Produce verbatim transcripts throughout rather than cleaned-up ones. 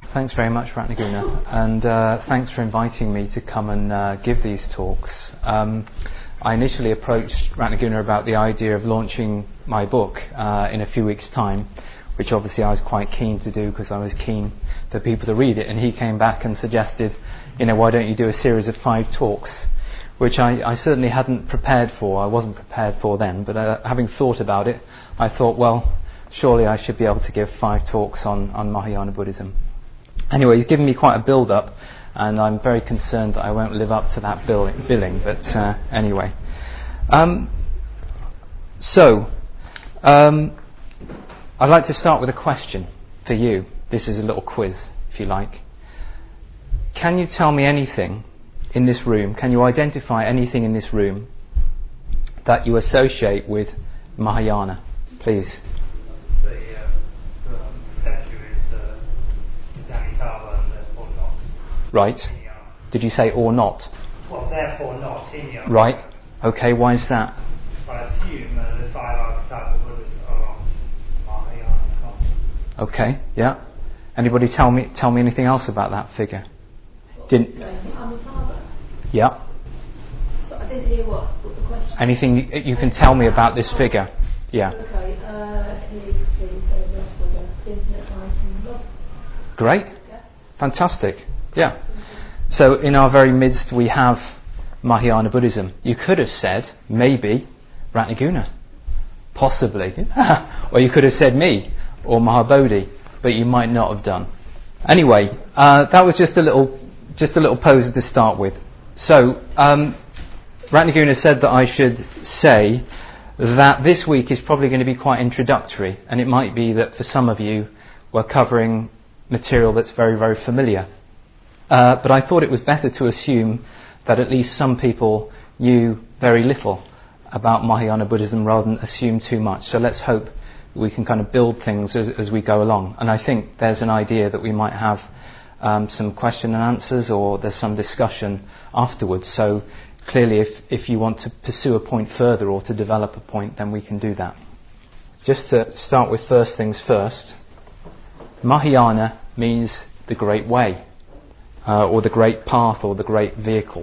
Thanks very much, Ratnaguna, and uh, thanks for inviting me to come and uh, give these talks. Um, I initially approached Ratnaguna about the idea of launching my book uh, in a few weeks' time, which obviously I was quite keen to do because I was keen for people to read it, and he came back and suggested, you know, why don't you do a series of five talks, which I, I certainly hadn't prepared for. I wasn't prepared for then, but uh, having thought about it, I thought, well, surely I should be able to give five talks on, on Mahayana Buddhism. Anyway, he's given me quite a build-up, and I'm very concerned that I won't live up to that bill- billing, but uh, anyway. Um, so, um, I'd like to start with a question for you. This is a little quiz, if you like. Can you tell me anything in this room, can you identify anything in this room that you associate with Mahayana? Please. The, uh, the statue is uh, Amitabha and therefore not. Right. Hinayana. Did you say or not? Well, therefore not Hinayana. Right. Okay, why is that? I assume uh, the five archetypal Buddhas are on Mahayana concept. Okay, yeah. Anybody tell me tell me anything else about that figure? Didn't. Amitabha. Yeah. But I didn't hear what, what the question. Anything you, you can tell me about this figure? Yeah. Okay. Uh, he's the infinite light and love. Great. Yeah. Fantastic. Yeah. So in our very midst we have Mahayana Buddhism. You could have said maybe Ratnaguna, possibly, or you could have said me or Mahabodhi, but you might not have done. Anyway, uh, that was just a little, just a little poser to start with. So um, Ratnaguna said that I should say that this week is probably going to be quite introductory, and it might be that for some of you we're covering material that's very, very familiar. Uh, but I thought it was better to assume that at least some people knew very little about Mahayana Buddhism rather than assume too much. So let's hope we can kind of build things as, as we go along. And I think there's an idea that we might have um, some question and answers, or there's some discussion afterwards. So clearly if, if you want to pursue a point further or to develop a point, then we can do that. Just to start with first things first, Mahayana means the great way, uh, or the great path, or the great vehicle.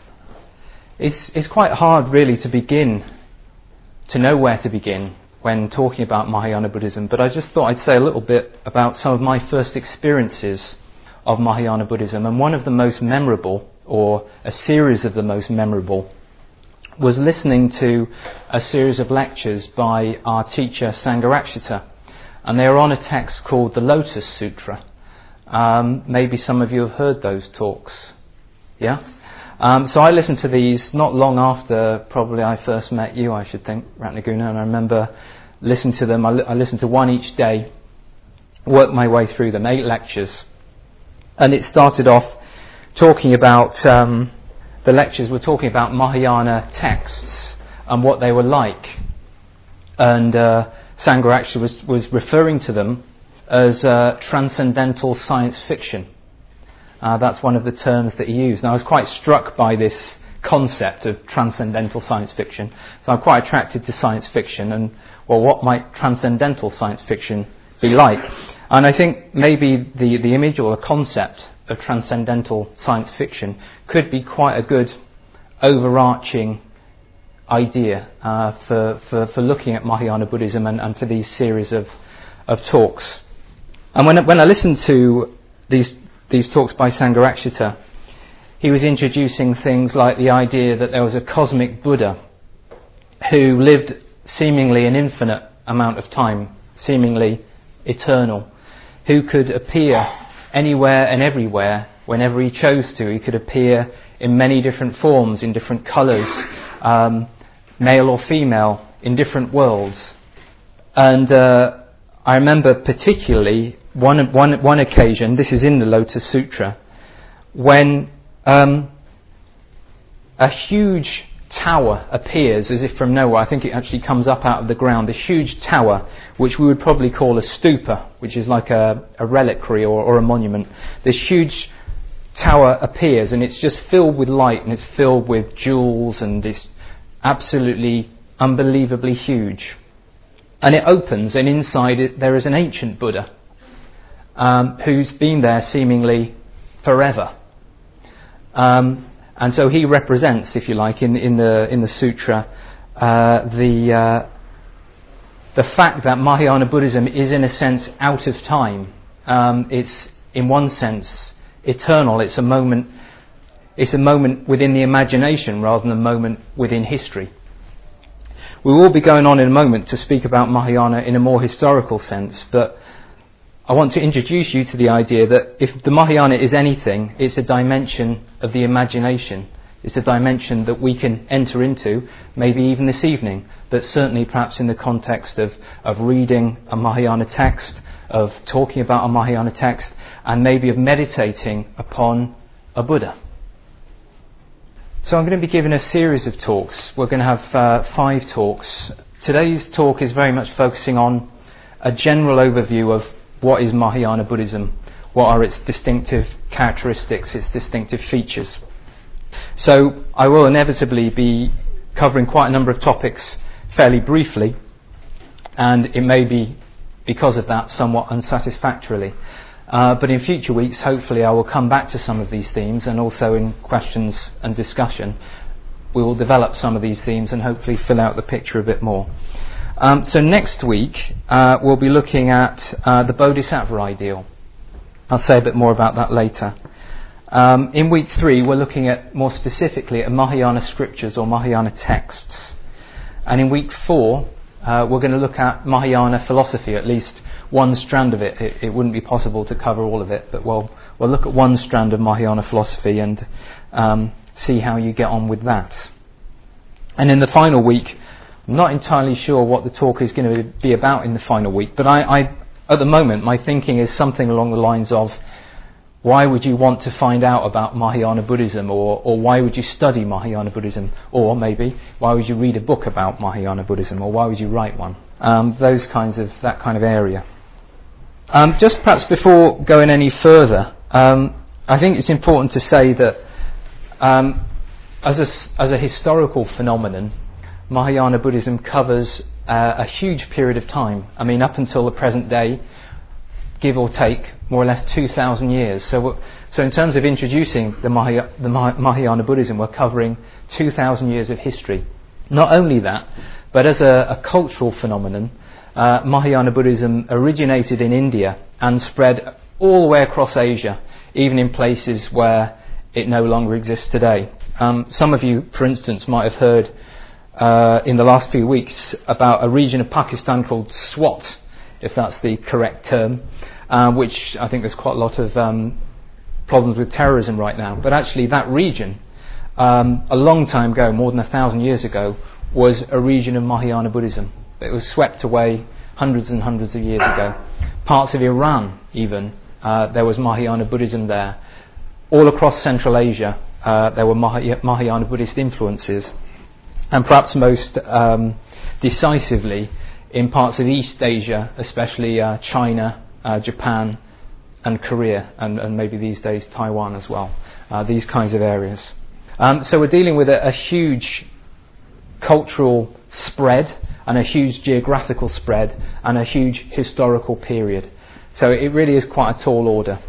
It's, it's quite hard really to begin, to know where to begin when talking about Mahayana Buddhism, but I just thought I'd say a little bit about some of my first experiences of Mahayana Buddhism, and one of the most memorable, or a series of the most memorable, was listening to a series of lectures by our teacher Sangharakshita, and they were on a text called the Lotus Sutra. Um, maybe some of you have heard those talks, yeah? Um, so I listened to these not long after probably I first met you, I should think, Ratnaguna, and I remember listening to them. I, li- I listened to one each day, worked my way through them, eight lectures. And it started off talking about, um, the lectures were talking about Mahayana texts and what they were like. And uh, Sangharakshita was, was referring to them as uh, transcendental science fiction. Uh, that's one of the terms that he used. And I was quite struck by this concept of transcendental science fiction. So I'm quite attracted to science fiction, and, well, what might transcendental science fiction be like? And I think maybe the, the image or the concept of transcendental science fiction could be quite a good overarching idea uh, for, for, for looking at Mahayana Buddhism and, and for these series of, of talks. And when, when I listened to these these talks by Sangharakshita, he was introducing things like the idea that there was a cosmic Buddha who lived seemingly an infinite amount of time, seemingly eternal, who could appear anywhere and everywhere whenever he chose to. He could appear in many different forms, in different colours, um, male or female, in different worlds. And uh, I remember particularly One, one, one occasion, this is in the Lotus Sutra, when um, a huge tower appears as if from nowhere. I think it actually comes up out of the ground. This huge tower, which we would probably call a stupa, which is like a, a reliquary or, or a monument. This huge tower appears, and it's just filled with light, and it's filled with jewels, and it's absolutely unbelievably huge. And it opens, and inside it there is an ancient Buddha. um, who's been there seemingly forever. Um, and so he represents, if you like, in, in the in the sutra, uh, the uh, the fact that Mahayana Buddhism is in a sense out of time. Um, it's in one sense eternal. It's a moment. It's a moment within the imagination rather than a moment within history. We will be going on in a moment to speak about Mahayana in a more historical sense, but I want to introduce you to the idea that if the Mahayana is anything, it's a dimension of the imagination. It's a dimension that we can enter into, maybe even this evening, but certainly perhaps in the context of, of reading a Mahayana text, of talking about a Mahayana text, and maybe of meditating upon a Buddha. So I'm going to be giving a series of talks. We're going to have uh, five talks. Today's talk is very much focusing on a general overview of what is Mahayana Buddhism, what are its distinctive characteristics, its distinctive features. So I will inevitably be covering quite a number of topics fairly briefly, and it may be, because of that, somewhat unsatisfactorily. Uh, but in future weeks, hopefully, I will come back to some of these themes, and also in questions and discussion, we will develop some of these themes and hopefully fill out the picture a bit more. Um, so next week, uh, we'll be looking at uh, the Bodhisattva ideal. I'll say a bit more about that later. Um, in week three, we're looking at, more specifically, at Mahayana scriptures or Mahayana texts. And in week four, uh, we're going to look at Mahayana philosophy, at least one strand of it. it. It wouldn't be possible to cover all of it, but we'll, we'll look at one strand of Mahayana philosophy and um, see how you get on with that. And in the final week, I'm not entirely sure what the talk is going to be about in the final week, but I, I, at the moment, my thinking is something along the lines of, why would you want to find out about Mahayana Buddhism, or, or why would you study Mahayana Buddhism, or maybe why would you read a book about Mahayana Buddhism, or why would you write one? Um, those kinds of, that kind of area. Um, just perhaps before going any further, um, I think it's important to say that um, as a, as a historical phenomenon, Mahayana Buddhism covers uh, a huge period of time. I mean, up until the present day, give or take, more or less two thousand years. So, so in terms of introducing the, Mahaya, the Mahayana Buddhism, we're covering two thousand years of history. Not only that, but as a, a cultural phenomenon, uh, Mahayana Buddhism originated in India and spread all the way across Asia, even in places where it no longer exists today. Um, some of you, for instance, might have heard uh, in the last few weeks about a region of Pakistan called Swat, if that's the correct term, uh, which I think there's quite a lot of um, problems with terrorism right now. But actually that region, um, a long time ago, more than a thousand years ago, was a region of Mahayana Buddhism. It was swept away hundreds and hundreds of years ago. Parts of Iran, even, uh, there was Mahayana Buddhism there. All across Central Asia, uh, there were Mahay- Mahayana Buddhist influences. And perhaps most um, decisively, in parts of East Asia, especially uh, China, uh, Japan, and Korea, and, and maybe these days Taiwan as well, uh, these kinds of areas. Um, so we're dealing with a, a huge cultural spread, and a huge geographical spread, and a huge historical period. So it really is quite a tall order.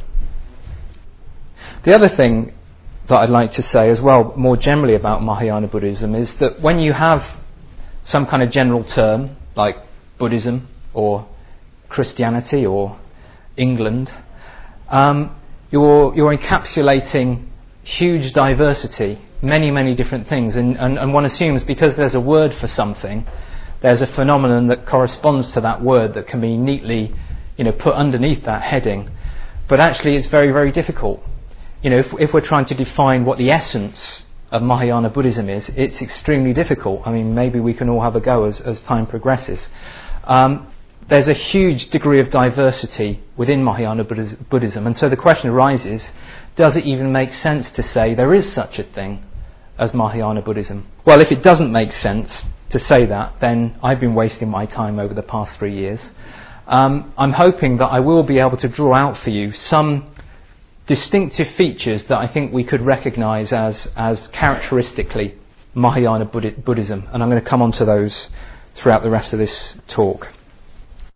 The other thing that I'd like to say as well, more generally about Mahayana Buddhism, is that when you have some kind of general term, like Buddhism or Christianity or England, um, you're, you're encapsulating huge diversity, many, many different things, and, and, and one assumes because there's a word for something, there's a phenomenon that corresponds to that word that can be neatly, you know, put underneath that heading. But actually it's very, very difficult. You know, if, if we're trying to define what the essence of Mahayana Buddhism is, it's extremely difficult. I mean, maybe we can all have a go as, as time progresses. Um, there's a huge degree of diversity within Mahayana Buddhism, and so the question arises, does it even make sense to say there is such a thing as Mahayana Buddhism? Well, if it doesn't make sense to say that, then I've been wasting my time over the past three years. Um, I'm hoping that I will be able to draw out for you some distinctive features that I think we could recognise as, as characteristically Mahayana Buddhism, and I'm going to come on to those throughout the rest of this talk.